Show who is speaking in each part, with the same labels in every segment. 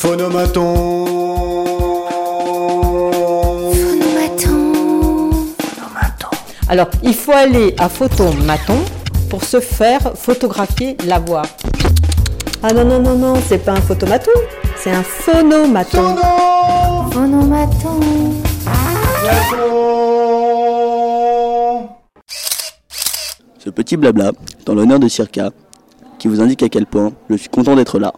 Speaker 1: Phonomaton.
Speaker 2: Alors, il faut aller à Photomaton pour se faire photographier la voix. Ah non, c'est pas un photomaton, c'est un phonomaton.
Speaker 3: Phonomaton.
Speaker 4: Ce petit blabla est en l'honneur de Circa, qui vous indique à quel point je suis content d'être là.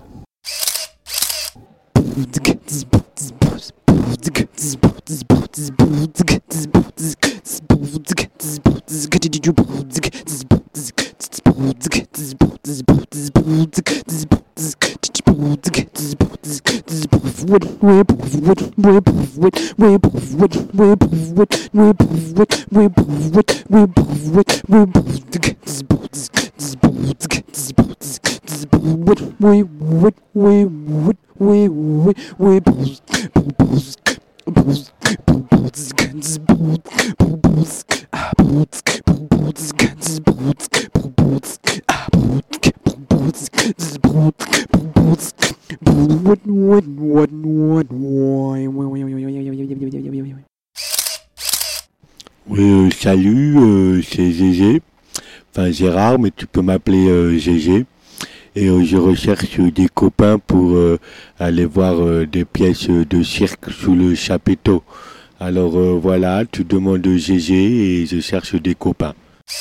Speaker 5: Oui, salut, c'est Gégé. Enfin, Gérard, mais tu peux m'appeler Gégé. Et je recherche des copains pour aller voir des pièces de cirque sous le chapiteau. Alors voilà, tu demandes Gégé et je cherche des copains.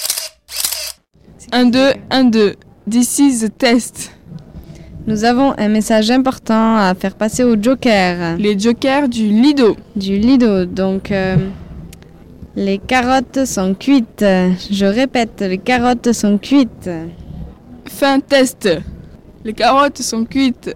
Speaker 6: 1, 2, 1, 2. This is the test.
Speaker 7: Nous avons un message important à faire passer aux jokers.
Speaker 6: Les jokers du Lido.
Speaker 7: Du Lido, donc les carottes sont cuites. Je répète, les carottes sont cuites.
Speaker 6: Fin test. Les carottes sont cuites.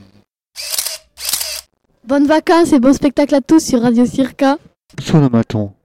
Speaker 3: Bonnes vacances et bon spectacle à tous sur Radio Circa.
Speaker 8: Phonomaton.